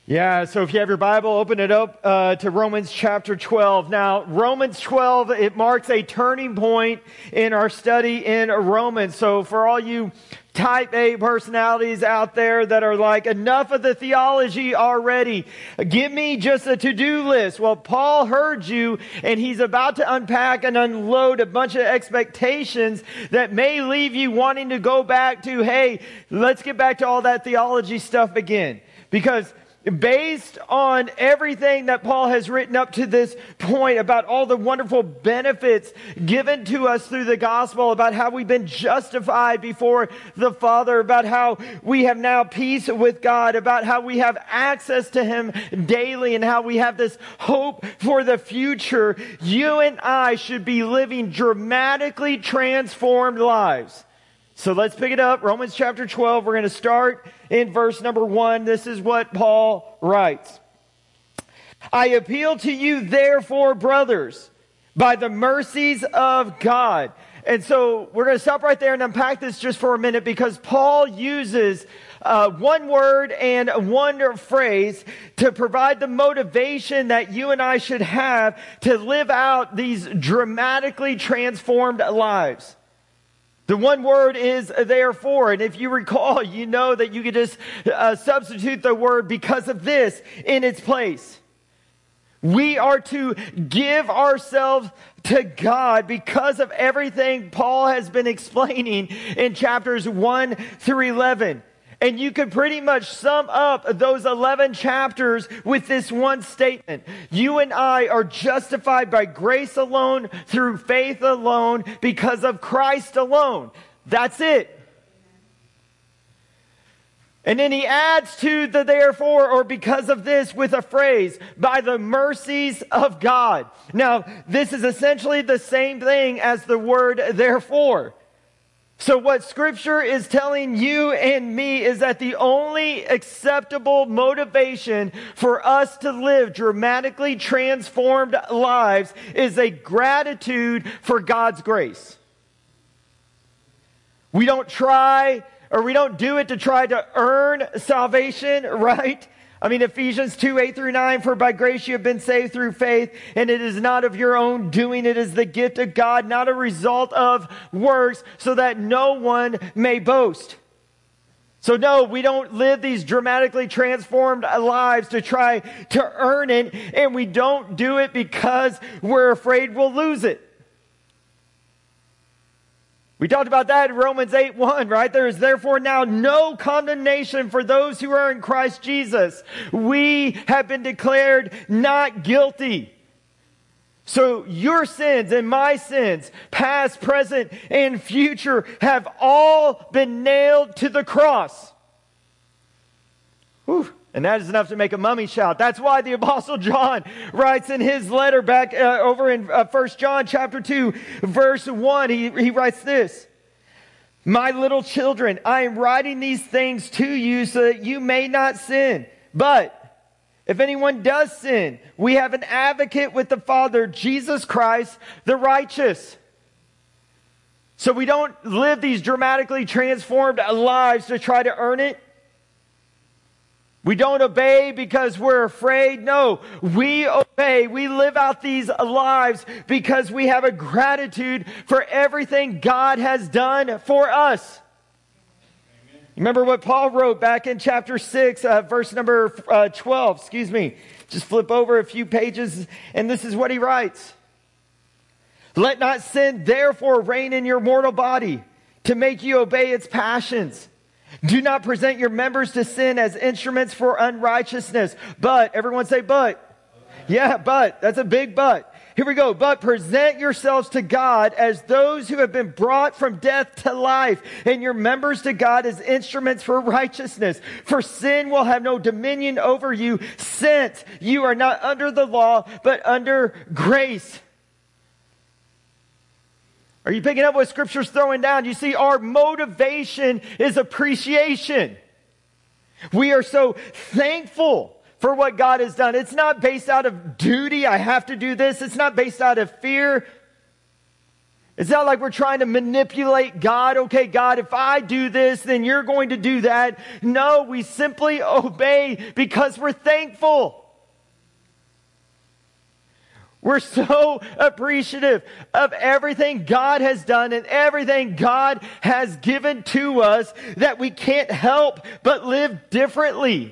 Yeah, so if you have your Bible, open it up to Romans chapter 12. Now, Romans 12, it marks a turning point in our study in Romans. So for all you type A personalities out there that are like, enough of the theology already, give me just a to-do list. Well, Paul heard you, and he's about to unpack and unload a bunch of expectations that may leave you wanting to go back to, hey, let's get back to all that theology stuff again. Because based on everything that Paul has written up to this point about all the wonderful benefits given to us through the gospel, about how we've been justified before the Father, about how we have now peace with God, about how we have access to Him daily, and how we have this hope for the future, you and I should be living dramatically transformed lives. So let's pick it up. Romans chapter 12. We're going to start in verse number 1. This is what Paul writes. I appeal to you, therefore, brothers, by the mercies of God. And so we're going to stop right there and unpack this just for a minute, because Paul uses one word and one phrase to provide the motivation that you and I should have to live out these dramatically transformed lives. The one word is therefore, and if you recall, you know that you could just substitute the word because of this in its place. We are to give ourselves to God because of everything Paul has been explaining in chapters 1 through 11. And you could pretty much sum up those 11 chapters with this one statement. You and I are justified by grace alone, through faith alone, because of Christ alone. That's it. And then he adds to the therefore, or because of this, with a phrase, by the mercies of God. Now, this is essentially the same thing as the word therefore. So what Scripture is telling you and me is that the only acceptable motivation for us to live dramatically transformed lives is a gratitude for God's grace. We don't try, or we don't do it to try to earn salvation, right? I mean, Ephesians 2, 8 through 9, for by grace you have been saved through faith, and it is not of your own doing, it is the gift of God, not a result of works, so that no one may boast. So no, we don't live these dramatically transformed lives to try to earn it, and we don't do it because we're afraid we'll lose it. We talked about that in Romans 8:1, right? There is therefore now no condemnation for those who are in Christ Jesus. We have been declared not guilty. So your sins and my sins, past, present, and future, have all been nailed to the cross. Whew. And that is enough to make a mummy shout. That's why the Apostle John writes in his letter back over in 1 John chapter 2, verse 1, he writes this. My little children, I am writing these things to you so that you may not sin. But if anyone does sin, we have an advocate with the Father, Jesus Christ, the righteous. So we don't live these dramatically transformed lives to try to earn it. We don't obey because we're afraid. No, we obey. We live out these lives because we have a gratitude for everything God has done for us. Amen. Remember what Paul wrote back in chapter 6, verse number 12. Just flip over a few pages, and this is what he writes. Let not sin therefore reign in your mortal body to make you obey its passions. Do not present your members to sin as instruments for unrighteousness. But, everyone say but. Yeah, but. That's a big but. Here we go. But present yourselves to God as those who have been brought from death to life, and your members to God as instruments for righteousness. For sin will have no dominion over you, since you are not under the law, but under grace. Are you picking up what Scripture's throwing down? You see, our motivation is appreciation. We are so thankful for what God has done. It's not based out of duty. I have to do this. It's not based out of fear. It's not like we're trying to manipulate God. Okay, God, if I do this, then you're going to do that. No, we simply obey because we're thankful. We're so appreciative of everything God has done and everything God has given to us that we can't help but live differently.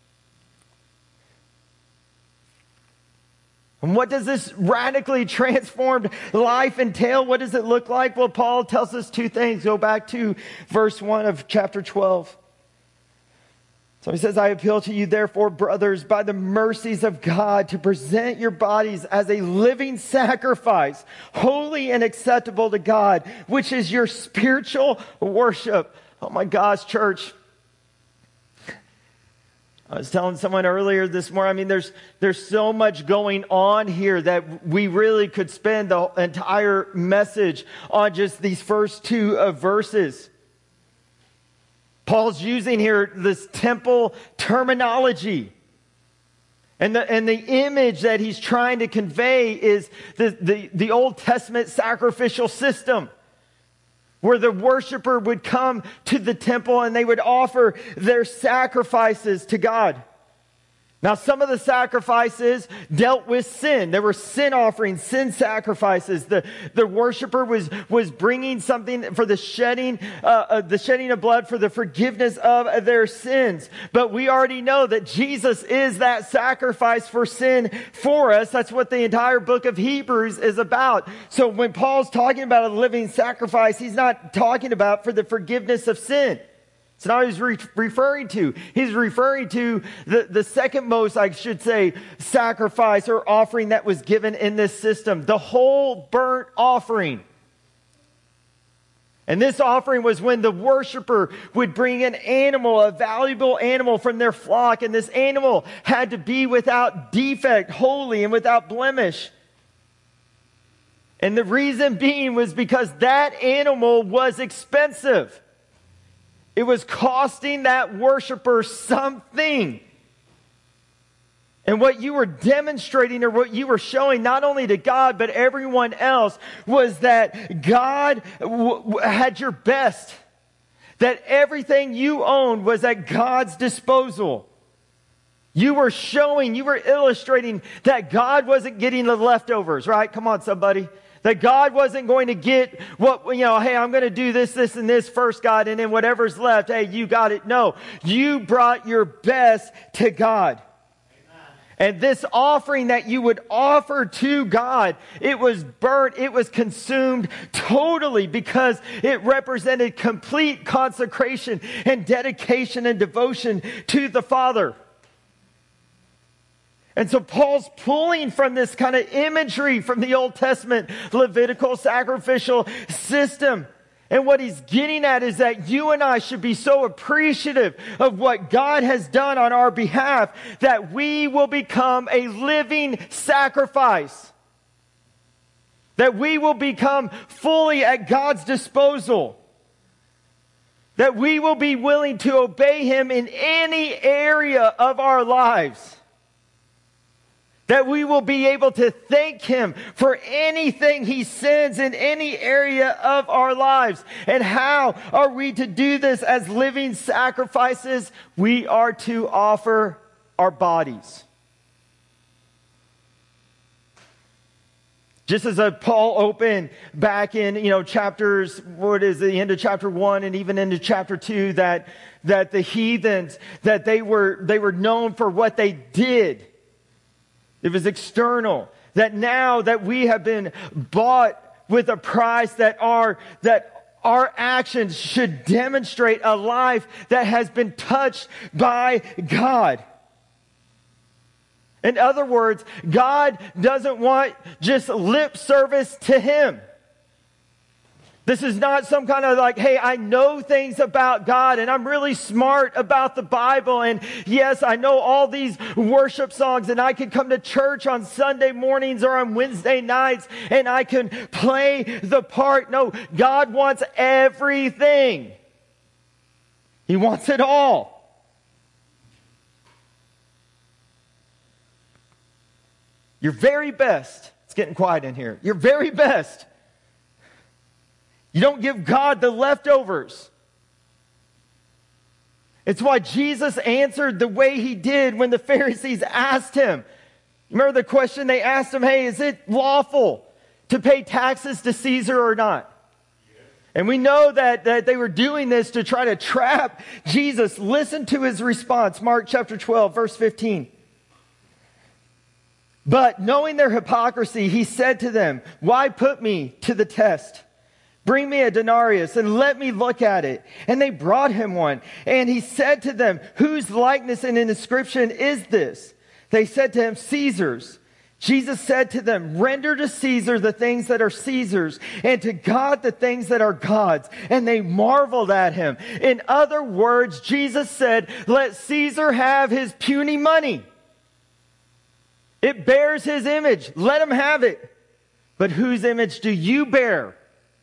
And what does this radically transformed life entail? What does it look like? Well, Paul tells us two things. Go back to verse 1 of chapter 12. So he says, I appeal to you, therefore, brothers, by the mercies of God, to present your bodies as a living sacrifice, holy and acceptable to God, which is your spiritual worship. Oh my gosh, church. I was telling someone earlier this morning, there's so much going on here that we really could spend the entire message on just these first two verses. Paul's using here this temple terminology. And the image that he's trying to convey is the Old Testament sacrificial system, where the worshiper would come to the temple and they would offer their sacrifices to God. Now, some of the sacrifices dealt with sin. There were sin offerings, sin sacrifices. The worshiper was bringing something for the shedding of blood for the forgiveness of their sins. But we already know that Jesus is that sacrifice for sin for us. That's what the entire book of Hebrews is about. So when Paul's talking about a living sacrifice, he's not talking about for the forgiveness of sin. It's not what he's referring to. He's referring to the second most, I should say, sacrifice or offering that was given in this system. The whole burnt offering. And this offering was when the worshiper would bring an animal, a valuable animal from their flock. And this animal had to be without defect, holy, and without blemish. And the reason being was because that animal was expensive. It was costing that worshiper something. And what you were demonstrating or what you were showing not only to God but everyone else was that God had your best. That everything you owned was at God's disposal. You were showing, you were illustrating that God wasn't getting the leftovers, right? Come on, somebody. That God wasn't going to get what, hey, I'm going to do this, this, and this first, God, and then whatever's left, hey, you got it. No, you brought your best to God. Amen. And this offering that you would offer to God, it was burnt, it was consumed totally because it represented complete consecration and dedication and devotion to the Father. And so Paul's pulling from this kind of imagery from the Old Testament Levitical sacrificial system. And what he's getting at is that you and I should be so appreciative of what God has done on our behalf that we will become a living sacrifice. That we will become fully at God's disposal. That we will be willing to obey Him in any area of our lives. That we will be able to thank Him for anything He sends in any area of our lives. And how are we to do this as living sacrifices? We are to offer our bodies. Just as Paul opened back in, chapters, the end of chapter 1 and even into chapter 2, that the heathens, that they were known for what they did. It was external. That now that we have been bought with a price, that our actions should demonstrate a life that has been touched by God. In other words, God doesn't want just lip service to Him. This is not some kind of like, hey, I know things about God and I'm really smart about the Bible. And yes, I know all these worship songs and I can come to church on Sunday mornings or on Wednesday nights and I can play the part. No, God wants everything. He wants it all. Your very best. It's getting quiet in here. Your very best. You don't give God the leftovers. It's why Jesus answered the way he did when the Pharisees asked him. Remember the question they asked him, hey, is it lawful to pay taxes to Caesar or not? And we know that they were doing this to try to trap Jesus. Listen to his response, Mark chapter 12, verse 15. But knowing their hypocrisy, he said to them, why put me to the test? Bring me a denarius and let me look at it. And they brought him one. And he said to them, whose likeness and inscription is this? They said to him, Caesar's. Jesus said to them, render to Caesar the things that are Caesar's, and to God the things that are God's. And they marveled at him. In other words, Jesus said, let Caesar have his puny money. It bears his image. Let him have it. But whose image do you bear?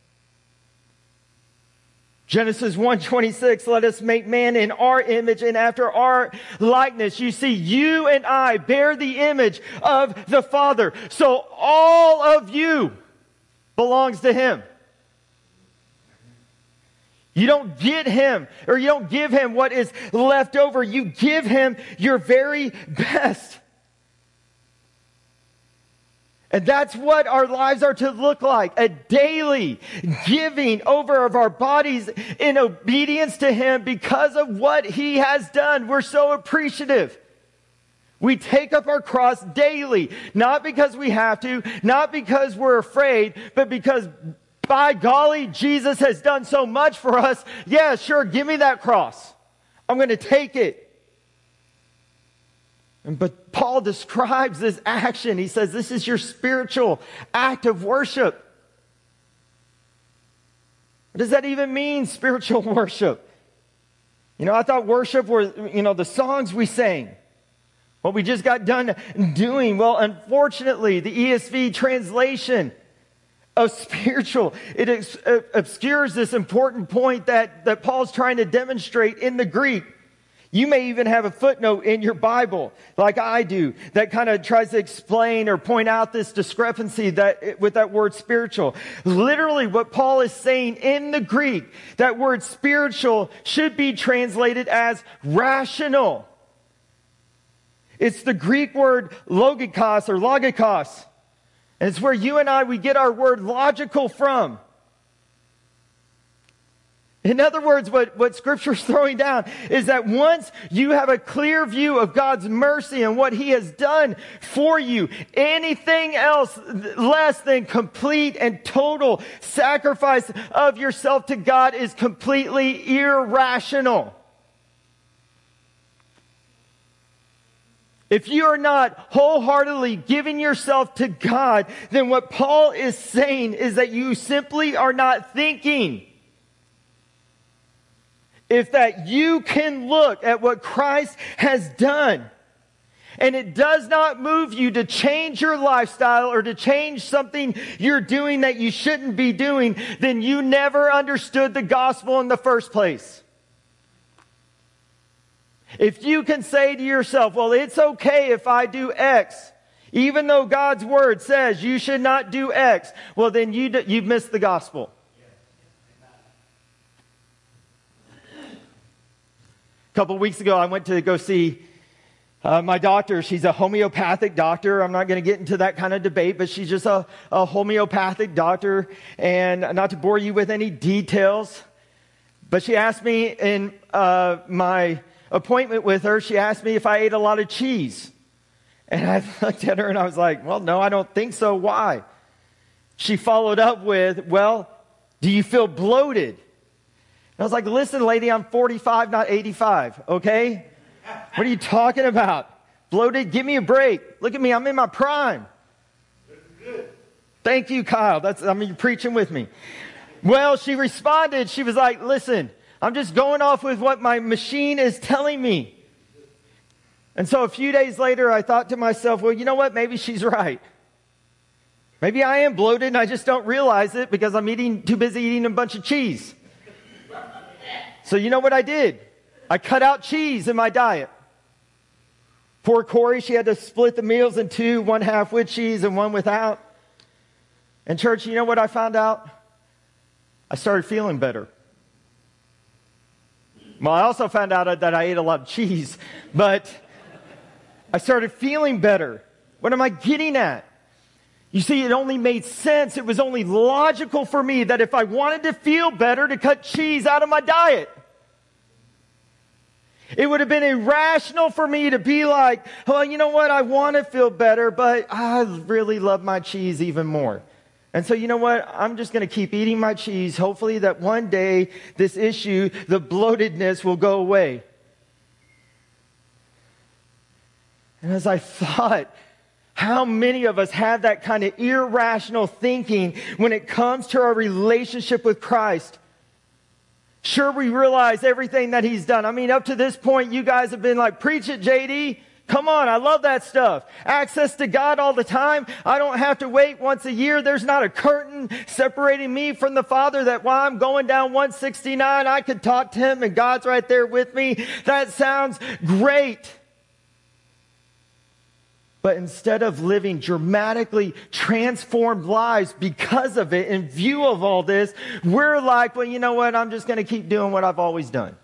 Genesis 1:26, let us make man in our image and after our likeness. You see, you and I bear the image of the Father. So all of you belongs to him. You don't get him, or you don't give him what is left over. You give him your very best. And that's what our lives are to look like. A daily giving over of our bodies in obedience to him because of what he has done. We're so appreciative. We take up our cross daily, not because we have to, not because we're afraid, but because by golly, Jesus has done so much for us. Yeah, sure, give me that cross. I'm going to take it. But Paul describes this action. He says, this is your spiritual act of worship. What does that even mean, spiritual worship? You know, I thought worship were, the songs we sang. What we just got done doing. Well, unfortunately, the ESV translation of spiritual, it obscures this important point that Paul's trying to demonstrate in the Greek. You may even have a footnote in your Bible, like I do, that kind of tries to explain or point out this discrepancy with that word spiritual. Literally, what Paul is saying in the Greek, that word spiritual should be translated as rational. It's the Greek word logikos or logikos. And it's where you and I, we get our word logical from. In other words, what Scripture's throwing down is that once you have a clear view of God's mercy and what he has done for you, anything else less than complete and total sacrifice of yourself to God is completely irrational. If you are not wholeheartedly giving yourself to God, then what Paul is saying is that you simply are not thinking. If that you can look at what Christ has done, and it does not move you to change your lifestyle or to change something you're doing that you shouldn't be doing, then you never understood the gospel in the first place. If you can say to yourself, well, it's okay if I do X, even though God's word says you should not do X, well, then you've missed the gospel. A couple of weeks ago, I went to go see my doctor. She's a homeopathic doctor. I'm not going to get into that kind of debate, but she's just a homeopathic doctor. And not to bore you with any details, but she asked me in my appointment with her, she asked me if I ate a lot of cheese. And I looked at her and I was like, well, no, I don't think so. Why? She followed up with, well, do you feel bloated? I was like, listen, lady, I'm 45, not 85, okay? What are you talking about? Bloated? Give me a break. Look at me. I'm in my prime. Thank you, Kyle. You're preaching with me. Well, she responded. She was like, listen, I'm just going off with what my machine is telling me. And so a few days later, I thought to myself, well, you know what? Maybe she's right. Maybe I am bloated and I just don't realize it because I'm too busy eating a bunch of cheese. So you know what I did? I cut out cheese in my diet. Poor Corey, she had to split the meals in two, one half with cheese and one without. And church, you know what I found out? I started feeling better. Well, I also found out that I ate a lot of cheese, but I started feeling better. What am I getting at? You see, it only made sense. It was only logical for me that if I wanted to feel better, to cut cheese out of my diet. It would have been irrational for me to be like, well, you know what? I want to feel better, but I really love my cheese even more. And so, you know what? I'm just going to keep eating my cheese. Hopefully that one day this issue, the bloatedness, will go away. And as I thought, how many of us have that kind of irrational thinking when it comes to our relationship with Christ? Sure, we realize everything that He's done. I mean, up to this point, you guys have been like, preach it, JD. Come on, I love that stuff. Access to God all the time. I don't have to wait once a year. There's not a curtain separating me from the Father that while I'm going down 169, I could talk to Him and God's right there with me. That sounds great. But instead of living dramatically transformed lives because of it, in view of all this, we're like, well, you know what? I'm just going to keep doing what I've always done.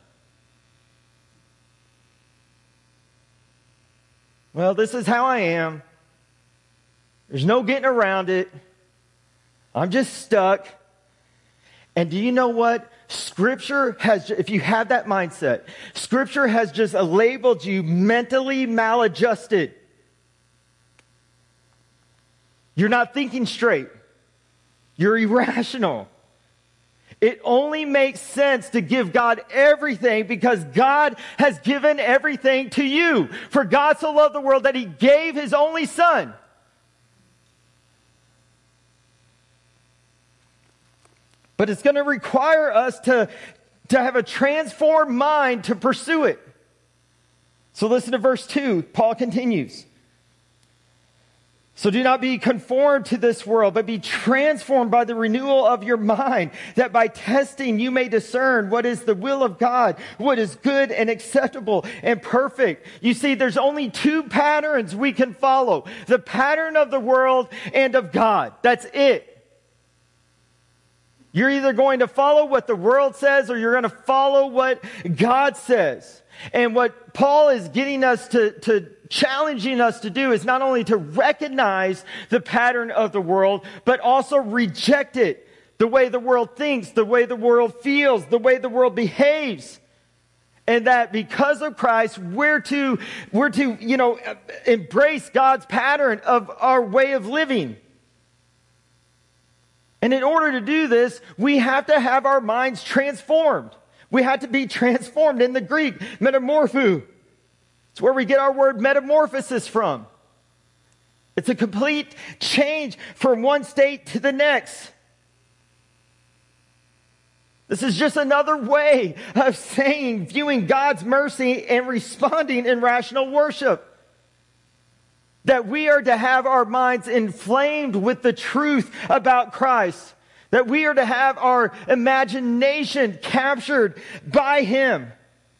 Well, this is how I am. There's no getting around it. I'm just stuck. And do you know what? Scripture has, if you have that mindset, Scripture has just labeled you mentally maladjusted. You're not thinking straight. You're irrational. It only makes sense to give God everything because God has given everything to you. For God so loved the world that He gave His only Son. But it's going to require us to have a transformed mind to pursue it. So listen to verse 2. Paul continues. So do not be conformed to this world, but be transformed by the renewal of your mind, that by testing you may discern what is the will of God, what is good and acceptable and perfect. You see, there's only two patterns we can follow: the pattern of the world and of God. That's it. You're either going to follow what the world says or you're going to follow what God says. And what Paul is getting us to challenging us to do is not only to recognize the pattern of the world, but also reject it. The way the world thinks, the way the world feels, the way the world behaves. And that because of Christ, we're to embrace God's pattern of our way of living. And in order to do this, we have to have our minds transformed. We have to be transformed. In the Greek, metamorpho. It's where we get our word metamorphosis from. It's a complete change from one state to the next. This is just another way of saying, viewing God's mercy and responding in rational worship. That we are to have our minds inflamed with the truth about Christ. That we are to have our imagination captured by Him.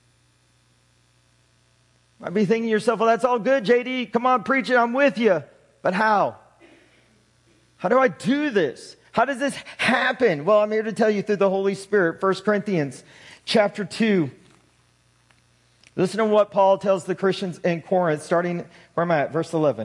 You might be thinking to yourself, well, that's all good, JD. Come on, preach it. I'm with you. But how? How do I do this? How does this happen? Well, I'm here to tell you through the Holy Spirit. 1 Corinthians chapter 2. Listen to what Paul tells the Christians in Corinth, starting where am I at? Verse 11.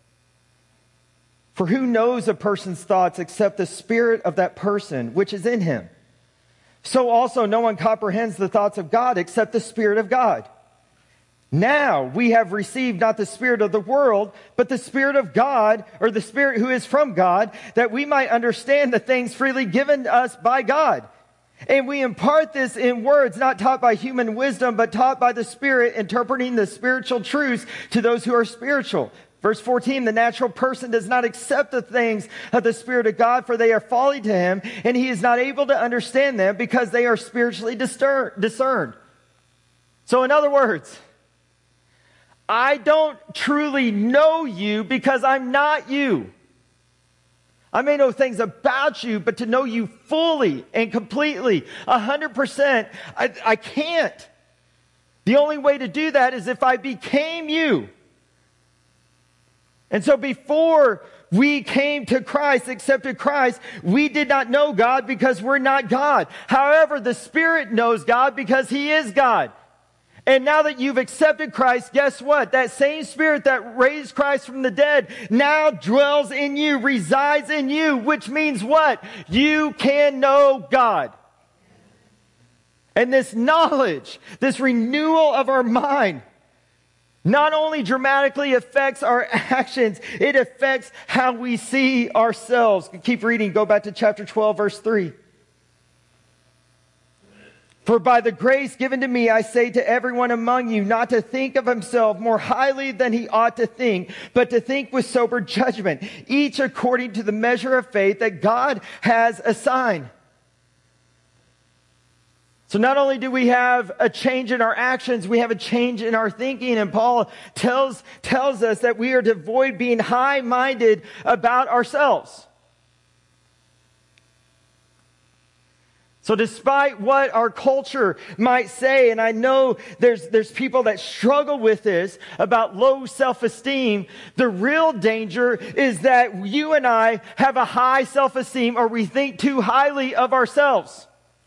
For who knows a person's thoughts except the spirit of that person which is in him? So also no one comprehends the thoughts of God except the Spirit of God. Now we have received not the spirit of the world, but the Spirit of God, or the Spirit who is from God, that we might understand the things freely given us by God. And we impart this in words not taught by human wisdom, but taught by the Spirit, interpreting the spiritual truths to those who are spiritual. Verse 14, the natural person does not accept the things of the Spirit of God, for they are folly to him, and he is not able to understand them because they are spiritually discerned. So in other words, I don't truly know you because I'm not you. I may know things about you, but to know you fully and completely, 100%, I can't. The only way to do that is if I became you. And so before we came to Christ, accepted Christ, we did not know God because we're not God. However, the Spirit knows God because He is God. And now that you've accepted Christ, guess what? That same Spirit that raised Christ from the dead now dwells in you, resides in you, which means what? You can know God. And this knowledge, this renewal of our mind, not only dramatically affects our actions, it affects how we see ourselves. Keep reading. Go back to chapter 12, verse 3. For by the grace given to me, I say to everyone among you not to think of himself more highly than he ought to think, but to think with sober judgment, each according to the measure of faith that God has assigned. So not only do we have a change in our actions, we have a change in our thinking. And Paul tells us that we are to avoid being high-minded about ourselves. So despite what our culture might say, and I know there's people that struggle with this about low self-esteem, the real danger is that you and I have a high self-esteem or we think too highly of ourselves.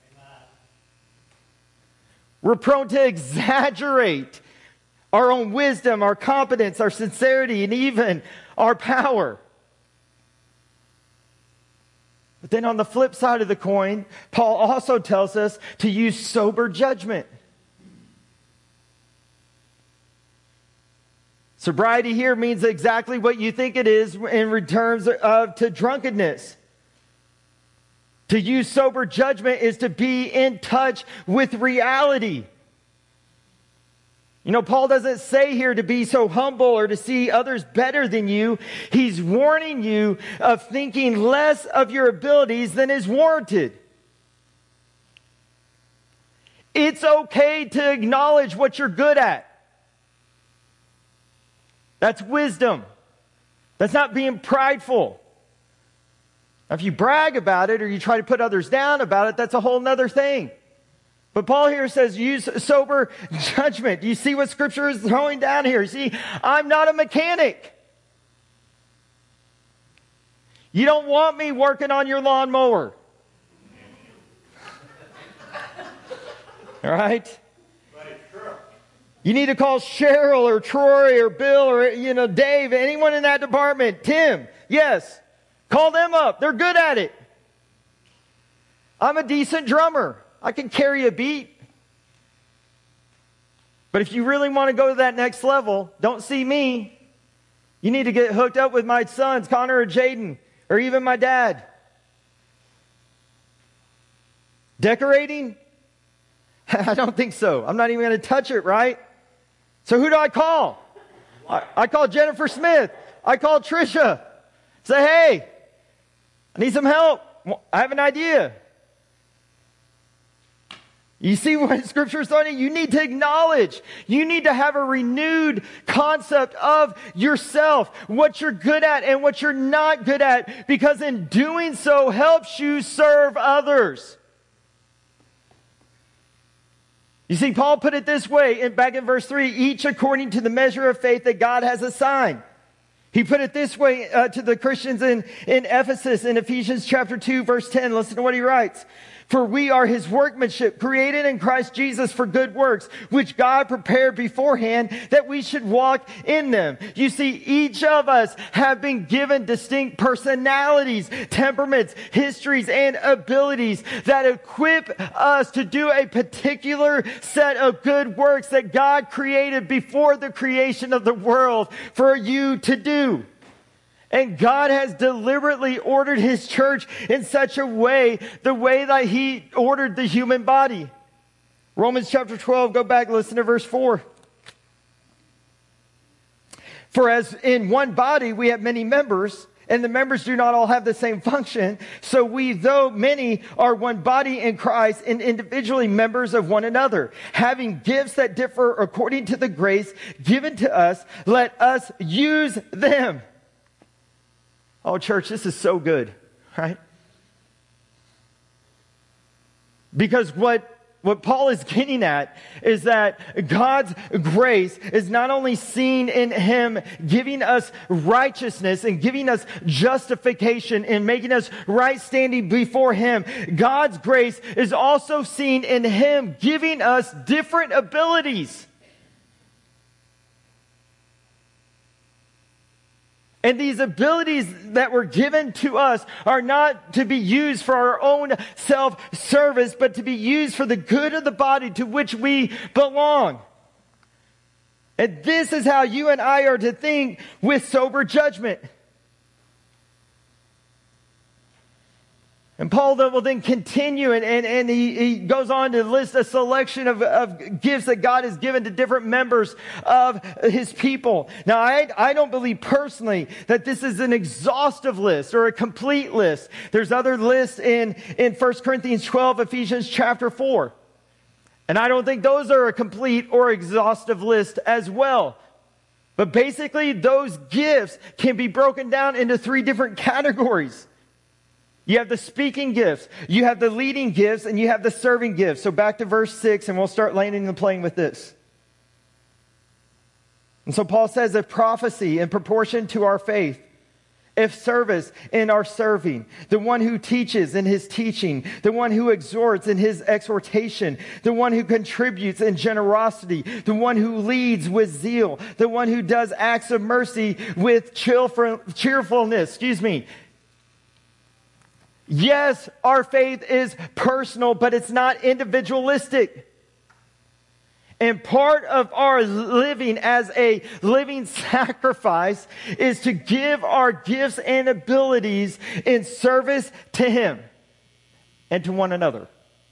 We're prone to exaggerate our own wisdom, our competence, our sincerity, and even our power. But then on the flip side of the coin, Paul also tells us to use sober judgment. Sobriety here means exactly what you think it is in terms of to drunkenness. To use sober judgment is to be in touch with reality. You know, Paul doesn't say here to be so humble or to see others better than you. He's warning you of thinking less of your abilities than is warranted. It's okay to acknowledge what you're good at. That's wisdom. That's not being prideful. Now, if you brag about it or you try to put others down about it, that's a whole nother thing. But Paul here says use sober judgment. Do you see what Scripture is throwing down here? See, I'm not a mechanic. You don't want me working on your lawnmower. All right? You need to call Cheryl or Troy or Bill or, Dave, anyone in that department. Tim, yes. Call them up. They're good at it. I'm a decent drummer. I can carry a beat. But if you really want to go to that next level, don't see me. You need to get hooked up with my sons, Connor or Jaden, or even my dad. Decorating? I don't think so. I'm not even going to touch it, right? So who do I call? I call Jennifer Smith. I call Trisha. Say, hey, I need some help. I have an idea. You see what Scripture is saying? You need to acknowledge. You need to have a renewed concept of yourself, what you're good at and what you're not good at, because in doing so helps you serve others. You see, Paul put it this way, back in verse 3, each according to the measure of faith that God has assigned. He put it this way to the Christians in Ephesus in Ephesians chapter 2, verse 10. Listen to what he writes. For we are his workmanship, created in Christ Jesus for good works, which God prepared beforehand that we should walk in them. You see, each of us have been given distinct personalities, temperaments, histories, and abilities that equip us to do a particular set of good works that God created before the creation of the world for you to do. And God has deliberately ordered his church in such a way, the way that he ordered the human body. Romans chapter 12, go back, listen to verse 4. For as in one body we have many members, and the members do not all have the same function, so we, though many, are one body in Christ and individually members of one another. Having gifts that differ according to the grace given to us, let us use them. Oh, church, this is so good, right? Because what what Paul is getting at is that God's grace is not only seen in him giving us righteousness and giving us justification and making us right standing before him. God's grace is also seen in him giving us different abilities. And these abilities that were given to us are not to be used for our own self-service, but to be used for the good of the body to which we belong. And this is how you and I are to think with sober judgment. And Paul will then continue and he goes on to list a selection of gifts that God has given to different members of his people. Now, I don't believe personally that this is an exhaustive list or a complete list. There's other lists in 1 Corinthians 12, Ephesians chapter 4. And I don't think those are a complete or exhaustive list as well. But basically, those gifts can be broken down into 3 different categories. You have the speaking gifts, you have the leading gifts, and you have the serving gifts. So back to verse 6, and we'll start landing the plane with this. And so Paul says, if prophecy in proportion to our faith, if service in our serving, the one who teaches in his teaching, the one who exhorts in his exhortation, the one who contributes in generosity, the one who leads with zeal, the one who does acts of mercy with cheerfulness. Yes, our faith is personal, but it's not individualistic. And part of our living as a living sacrifice is to give our gifts and abilities in service to him and to one another.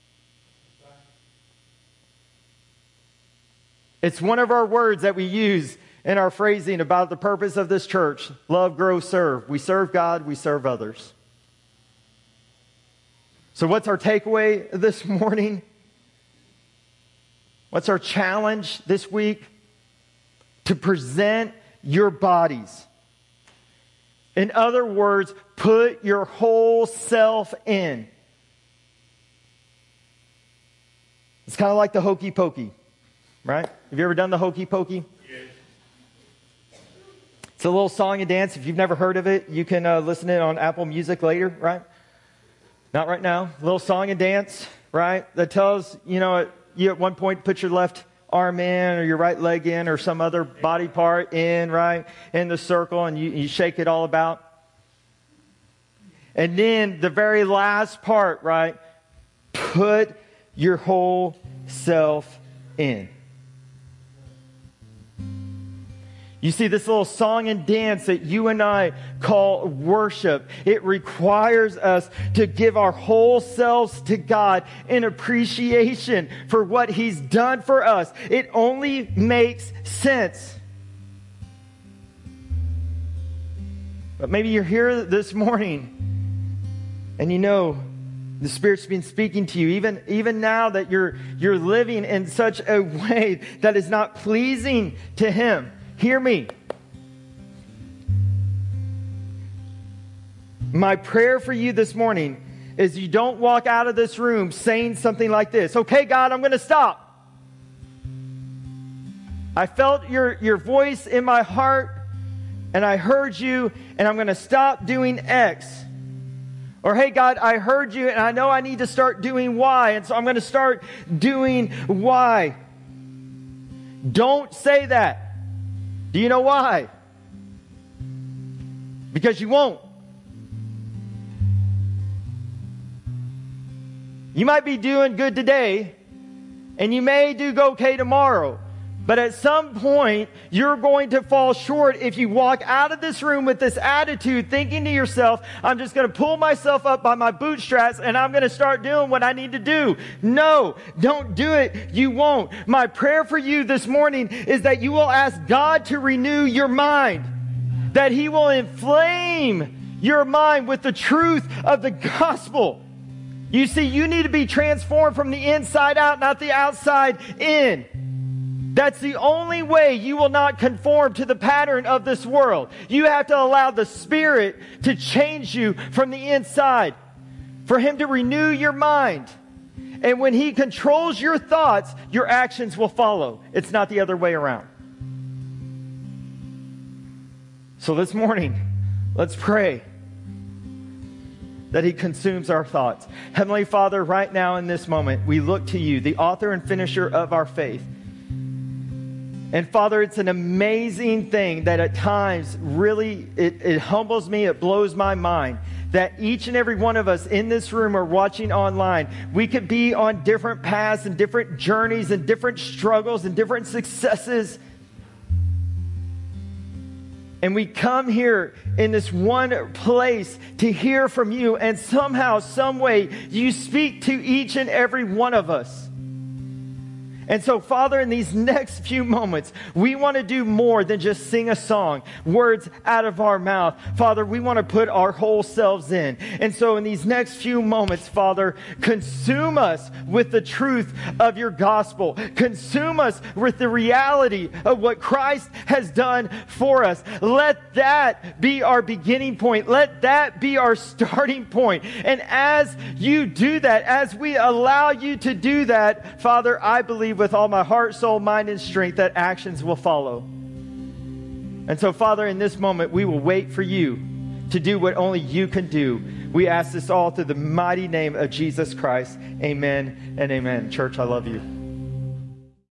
It's one of our words that we use in our phrasing about the purpose of this church. Love, grow, serve. We serve God, we serve others. So what's our takeaway this morning? What's our challenge this week? To present your bodies. In other words, put your whole self in. It's kind of like the hokey pokey, right? Have you ever done the hokey pokey? Yes. It's a little song and dance. If you've never heard of it, you can listen to it on Apple Music later, right? Not right now. A little song and dance, right? That tells, you at one point put your left arm in or your right leg in or some other body part in, right? In the circle, and you shake it all about. And then the very last part, right? Put your whole self in. You see, this little song and dance that you and I call worship, it requires us to give our whole selves to God in appreciation for what he's done for us. It only makes sense. But maybe you're here this morning and the Spirit's been speaking to you, even now that you're living in such a way that is not pleasing to him. Hear me. My prayer for you this morning is you don't walk out of this room saying something like this. Okay, God, I'm going to stop. I felt your voice in my heart and I heard you and I'm going to stop doing X. Or, hey, God, I heard you and I know I need to start doing Y, and so I'm going to start doing Y. Don't say that. Do you know why? Because you won't. You might be doing good today, and you may do okay tomorrow. But at some point, you're going to fall short if you walk out of this room with this attitude, thinking to yourself, I'm just going to pull myself up by my bootstraps and I'm going to start doing what I need to do. No, don't do it. You won't. My prayer for you this morning is that you will ask God to renew your mind, that he will inflame your mind with the truth of the gospel. You see, you need to be transformed from the inside out, not the outside in. That's the only way you will not conform to the pattern of this world. You have to allow the Spirit to change you from the inside, for him to renew your mind. And when he controls your thoughts, your actions will follow. It's not the other way around. So this morning, let's pray that he consumes our thoughts. Heavenly Father, right now in this moment, we look to you, the author and finisher of our faith. And Father, it's an amazing thing that at times really it humbles me, it blows my mind that each and every one of us in this room or watching online, we could be on different paths and different journeys and different struggles and different successes. And we come here in this one place to hear from you, and somehow, some way, you speak to each and every one of us. And so, Father, in these next few moments, we want to do more than just sing a song, words out of our mouth. Father, we want to put our whole selves in. And so in these next few moments, Father, consume us with the truth of your gospel. Consume us with the reality of what Christ has done for us. Let that be our beginning point. Let that be our starting point. And as you do that, as we allow you to do that, Father, I believe with all my heart, soul, mind, and strength that actions will follow. And so, Father, in this moment, we will wait for you to do what only you can do. We ask this all through the mighty name of Jesus Christ. Amen and amen. Church, I love you.